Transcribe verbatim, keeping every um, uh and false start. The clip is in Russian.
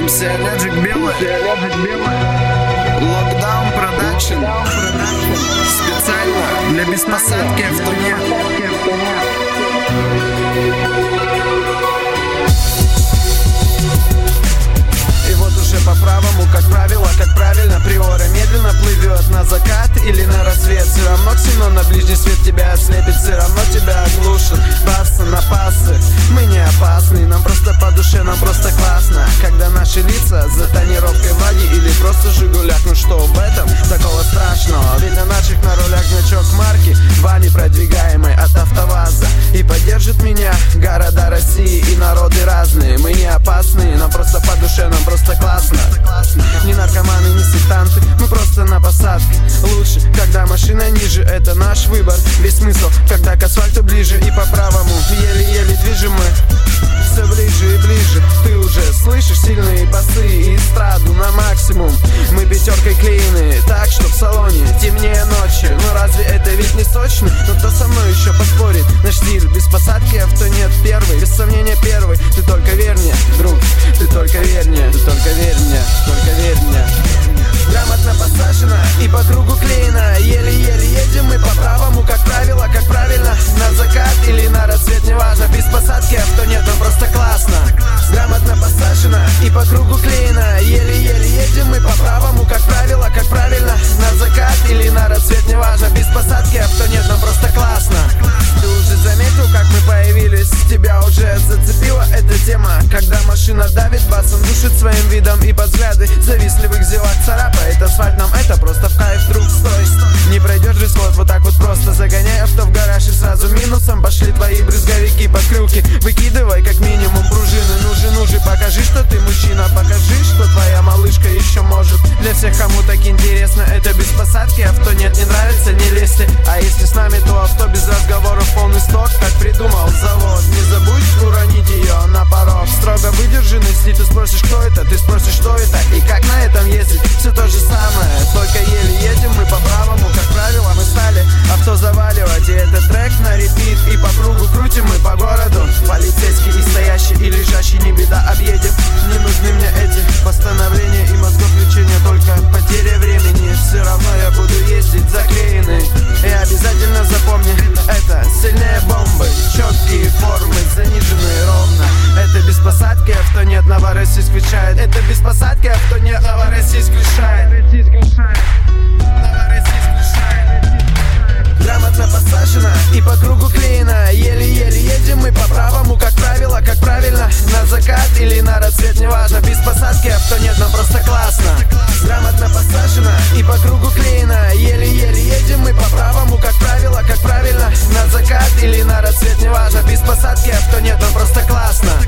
эм си Allergic Белый, Lockdown Production, специально для беспосадки автоне. И вот уже по правому, как правило, как правильно, приора медленно плывет на закат или на рассвет. Все равно ксенон на ближний свет тебя ослепит, все равно тебя оглушит. Басы на пасы, мы не опасны, нам просто по душе, нам просто классно. Когда наши лица за тонировкой влаги или просто Жигуляк, ну что в этом такого страшного? Ведь на наших на рулях значок марки Вани, продвигаемой от АвтоВАЗа. И поддержит меня города России и народы разные. Мы не опасны, нам просто по душе, нам просто классно. Не наркоманы, не сектанты, мы просто на посадке. Лучше, когда машина ниже, это наш выбор. Весь смысл, когда к асфальту ближе и по правому еле-еле движем мы все ближе и ближе. Ты уже слышишь сильные басы и эстраду на максимум. Мы пятеркой клеены, так что в салоне темнее ночью. Но разве это ведь не сочно? Но кто со мной еще поспорит? Наш стиль без посадки авто нет первый, без сомнения первый. Ты только верь мне, друг, ты только верь мне, ты только верь мне, только верь мне. Грамотно посажена и по кругу клеена. Еле-еле едем мы по правому, как правило, как правильно. На закат или на рассвет, неважно. Без посадки авто нет, нам просто классно. Грамотно посажена и по кругу клеена. Еле-еле едем мы по правому, как правило, как правильно. На закат или на рассвет, неважно. Без посадки авто нет, нам просто классно. Ты уже заметил, как мы появились? Тебя уже зацепила эта тема, когда машина давит басом, душит своим видом и под взгляды завистливых зевак царапает асфальт. Нам это просто в кайф, друг, стой. Не пройдешь же сход вот так вот просто. Загоняй авто в гараж и сразу минусом пошли твои брызговики под крюки. Выкидывай как минимум пружины. Ну же, ну же, покажи, что ты мужчина. Покажи, что твоя малышка еще может. Для всех, кому так интересно, это без посадки авто нет, не нравится, не лезьте. А если с нами, то авто без разговоров, полный сток, как придумал завод. Не забудь уронить ее на порог. Строго выдержанный стиль. Ты спросишь, кто это, ты спросишь, что это и как на этом ездить. Все то же самое, только еле едем мы по правому, как правило. Мы стали авто заваливать, и этот трек на репит. И по кругу крутим мы по городу. Полицейский и стоящий, и лежащий, не беда, объедем. Не нужны мне эти постановления и мозгов лечения, только потеря времени. Все равно я буду ездить заклеенный. И обязательно запомни, это сильнее бомбы. Четкие формы, заниженные ровно. Это без посадки авто нет, Новороссийск включает. Это без посадки авто нет, Новороссийск включает. Грамотно посажена и по кругу клеена. Еле-еле едем мы по правому, как правило, как правильно. На закат или на рассвет, неважно. Без посадки авто нет, нам просто классно. Грамотно посажена и по кругу клеена. Еле-еле едем мы по правому, как правило, как правильно. На закат или на рассвет, неважно. Без посадки авто нет, нам просто классно.